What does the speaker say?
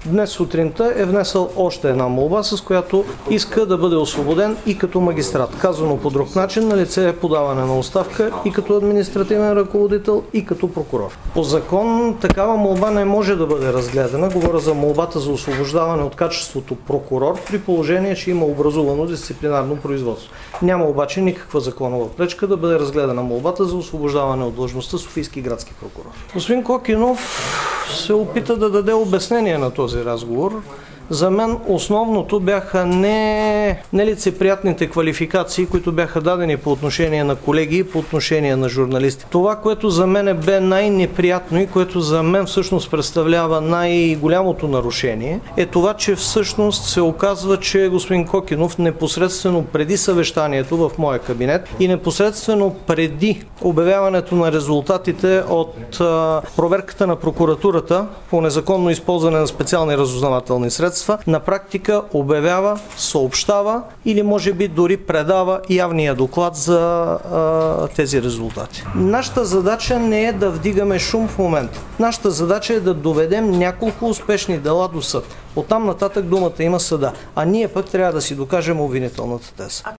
днес сутринта е внесъл още една молба, с която иска да бъде освободен и като магистрат. Казано по друг начин, налице е подаване на оставка и като административен ръководител, и като прокурор. По закон такава молба не може да бъде разгледана. Говоря за молбата за освобождаване от качеството прокурор, при положение, че има образувано дисциплинарно производство. Няма обаче никаква законова пречка да бъде разгледана молбата за освобождаване от длъжността Софийски градски прокурор. Господин Кокинов се опита да даде обяснение на този разговор. За мен основното бяха не лицеприятните квалификации, които бяха дадени по отношение на колеги и по отношение на журналисти. Това, което за мен бе най-неприятно и което за мен всъщност представлява най-голямото нарушение, е това, че всъщност се оказва, че господин Кокинов непосредствено преди съвещанието в моя кабинет и непосредствено преди обявяването на резултатите от проверката на прокуратурата по незаконно използване на специални разузнавателни средства, на практика обявява, съобщава или може би дори предава явния доклад за тези резултати. Нашата задача не е да вдигаме шум в момента. Нашата задача е да доведем няколко успешни дела до съд. Оттам нататък думата има съда, а ние пък трябва да си докажем обвинителната теза.